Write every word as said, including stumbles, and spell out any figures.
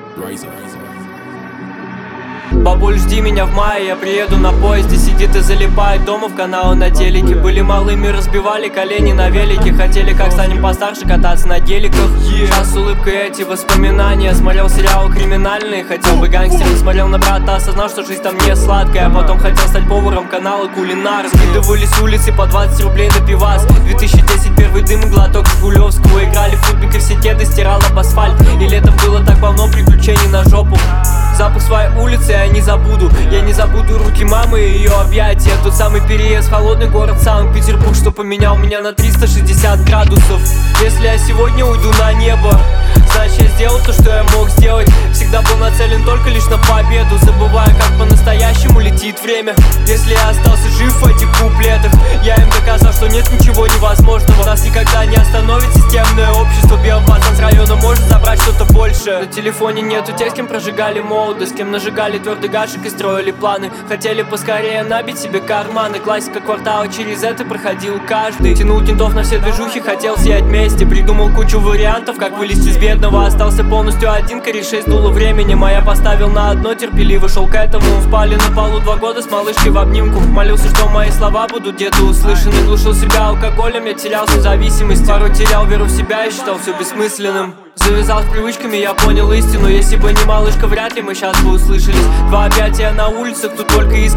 Бабуль, жди меня в мае, я приеду на поезде. Сидит и залипает дома в каналы на телеке. Были малыми, разбивали колени на велике. Хотели, как станем постарше, кататься на геликах. Сейчас с улыбкой эти воспоминания. Смотрел сериалы криминальные, хотел бы гангстером. Смотрел на брата, осознал, что жизнь там не сладкая. А потом хотел стать поваром, канала кулинар. Скидывали с улицы по двадцать рублей на пивас. две тысячи десять, первый дым и глоток Жигулевского. Играли в футбик и все кеды стирал об асфальт. И летом было так полно приключений на жопу. Запах своей улицы я не забуду. Я не забуду руки мамы и ее объятия. Тот самый переезд в холодный город Санкт-Петербург, что поменял меня на триста шестьдесят градусов. Если я сегодня уйду на небо, значит я сделал то, что я мог сделать. Всегда был нацелен только лишь на победу, забывая, как по-настоящему летит время. Если я остался жив в этих куплетах, я им доказал, что нет ничего невозможного. Нас никогда не остановит системное общество. Белый пацан с района может забрать что-то большее. На телефоне нету тех, с кем прожигали молодость, с кем нажигали твердый гашек и строили планы. Хотели поскорее набить себе карманы. Классика квартала, через это проходил каждый. Тянул кентов на все движухи, хотел сиять вместе. Придумал кучу вариантов, как вылезти из бедного. Остался полностью один, корешей сдуло временем. А я поставил на одно, терпеливо шел к этому. Спали на полу два года с малышкой в обнимку. Молился, что мои слова будут где-то услышаны. Глушил себя алкоголем, я терялся в зависимости. Порой терял веру в себя и считал все бессмысленным. Завязал с привычками, я понял истину. Если бы не малышка, вряд ли мы сейчас бы услышались. Два объятия на улицах, тут только искры.